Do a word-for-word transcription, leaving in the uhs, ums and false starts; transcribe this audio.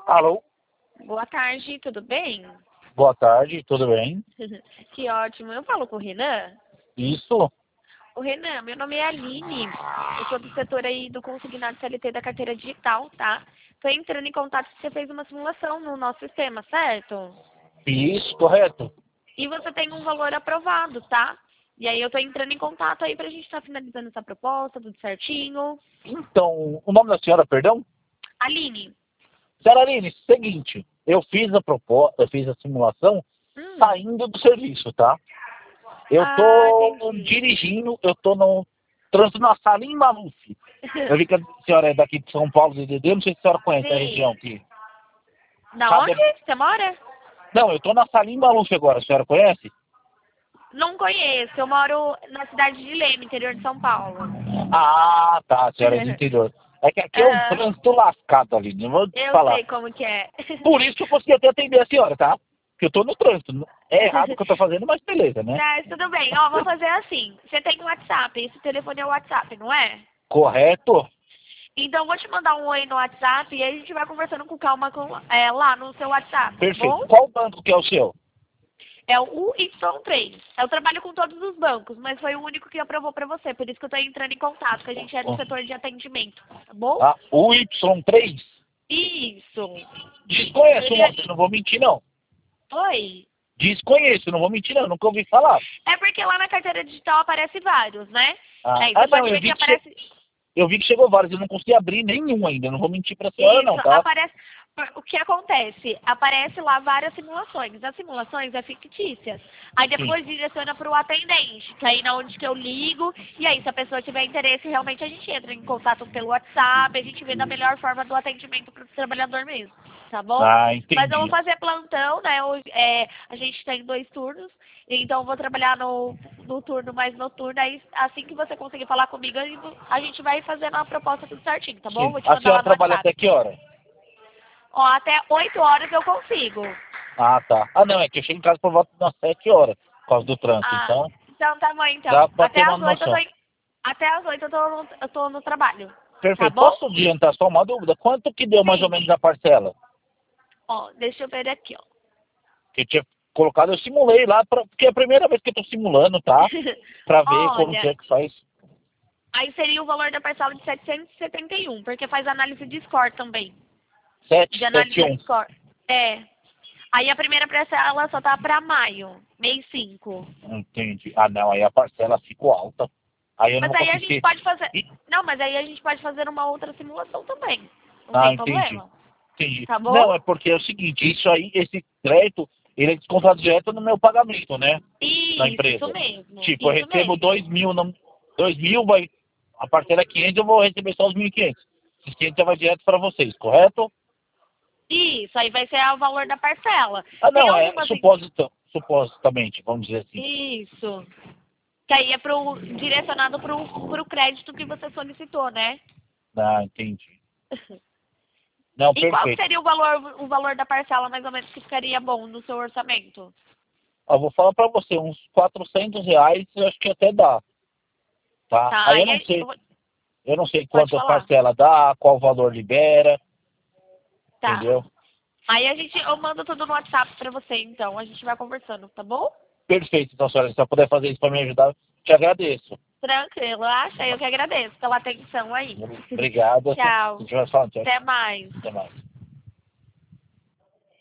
Alô? Boa tarde, tudo bem? Boa tarde, tudo bem? Que ótimo. Eu falo com o Renan? Isso? O Renan, meu nome é Aline. Eu sou do setor aí do consignado C L T da carteira digital, tá? Tô entrando em contato que você fez uma simulação no nosso sistema, certo? Isso, correto. E você tem um valor aprovado, tá? E aí eu tô entrando em contato aí pra gente estar finalizando essa proposta, tudo certinho. Então, o nome da senhora, perdão? Aline. Senhora Aline, seguinte, eu fiz a proposta, eu fiz a simulação Hum. saindo do serviço, tá? Eu Ah, tô entendi. dirigindo, eu tô no trânsito na Salim Maluf. Eu vi que a senhora é daqui de São Paulo, D D D, não sei se a senhora conhece a região Sim. aqui. Da Sabe? onde você mora? Não, eu tô na Salim Maluf agora, a senhora conhece? Não conheço. Eu moro na cidade de Leme, interior de São Paulo. Ah, tá, a senhora é do interior. É que aqui é um Aham. trânsito lascado ali, não vou te Eu falar. sei como que é. Por isso que eu consegui até atender a senhora, tá? Porque eu tô no trânsito. É errado o que eu tô fazendo, mas beleza, né? Mas tudo bem. Ó, vou fazer assim. Você tem um WhatsApp. Esse telefone é o WhatsApp, não é? Correto? Então eu vou te mandar um oi no WhatsApp e aí a gente vai conversando com calma com, é, lá no seu WhatsApp, tá Perfeito. bom? Qual banco que é o seu? É o U Y três. Eu trabalho com todos os bancos, mas foi o único que aprovou pra você. Por isso que eu tô entrando em contato, que a gente é do setor de atendimento, tá bom? Ah, o Y três? Isso. Desconheço o Ele é... moço, não vou mentir, não. Oi. Desconheço, não vou mentir, não. Nunca ouvi falar. É porque lá na carteira digital aparece vários, né? Ah, Aí ah você não, pode eu ver que vi que, che... aparece. eu vi que chegou vários. Eu não consegui abrir nenhum ainda. Não vou mentir pra senhora, Isso, não, tá? aparece. O que acontece? Aparece lá várias simulações. As simulações é fictícias. Aí Sim. depois direciona para o atendente, que aí na onde que eu ligo, e aí se a pessoa tiver interesse, realmente a gente entra em contato pelo WhatsApp, a gente vê da melhor forma do atendimento para o trabalhador mesmo, tá bom? Ah, Mas eu vou entendi. fazer plantão, né? Hoje, é, a gente tem dois turnos, então eu vou trabalhar no, no turno mais noturno, aí assim que você conseguir falar comigo, a gente vai fazendo a proposta tudo certinho, tá bom? Sim. Vou te A mandar senhora lá no trabalha WhatsApp. até que hora? Ó, até oito horas eu consigo. Ah, tá. Ah, não, é que eu chego em casa por volta das sete horas, por causa do trânsito. Ah, Então, então tá bom, dá então. pra Até ter uma as oito eu tô noção. em... Até as oito eu tô no, eu tô no trabalho. Tá Perfeito. bom? Posso adiantar só uma dúvida? Quanto que deu mais ou Sim. menos a parcela? Ó, deixa eu ver aqui, ó. Que eu tinha colocado, eu simulei lá, pra, porque é a primeira vez que eu tô simulando, tá? Pra ver como que Olha, é que faz. aí seria o valor da parcela de setecentos e setenta e um, porque faz análise de score também. Sete, De sete, análise um. de score. É. Aí a primeira parcela só tá pra maio, mês cinco. Entendi. Ah, não, aí a parcela ficou alta. Aí eu não Mas vou aí a gente conseguir. pode fazer... Ih, Não, mas aí a gente pode fazer uma outra simulação também. Não ah, tem entendi. problema. Entendi. Tá bom? Não, é porque é o seguinte, isso aí, esse crédito, ele é descontado direto no meu pagamento, né? Da Isso, isso empresa. mesmo. Tipo, eu Isso recebo mesmo. dois mil, não, dois mil vai, a parcela é quinhentos, eu vou receber só os mil e quinhentos. Esses quinhentos já vai direto para vocês, correto? Isso, aí vai ser o valor da parcela. Ah, Tem não, é algumas. suposito, supostamente, vamos dizer assim. Isso. Que aí é pro, direcionado para o crédito que você solicitou, né? Ah, entendi. Não, E qual que perfeito. seria o valor, o valor da parcela, mais ou menos, que ficaria bom no seu orçamento? Eu vou falar para você, uns quatrocentos reais eu acho que até dá, tá? Tá, Aí eu aí não é- eu sei, vou- eu não sei pode quantas falar. parcela dá, qual valor libera, Tá. entendeu? Aí a gente, eu mando tudo no WhatsApp pra você, então. A gente vai conversando, tá bom? Perfeito, então, senhora, se você puder fazer isso para me ajudar, te agradeço. Tranquilo, acha? Eu que agradeço pela atenção aí. Obrigado. A Tchau. gente vai falando, tchau. Até mais. Até mais.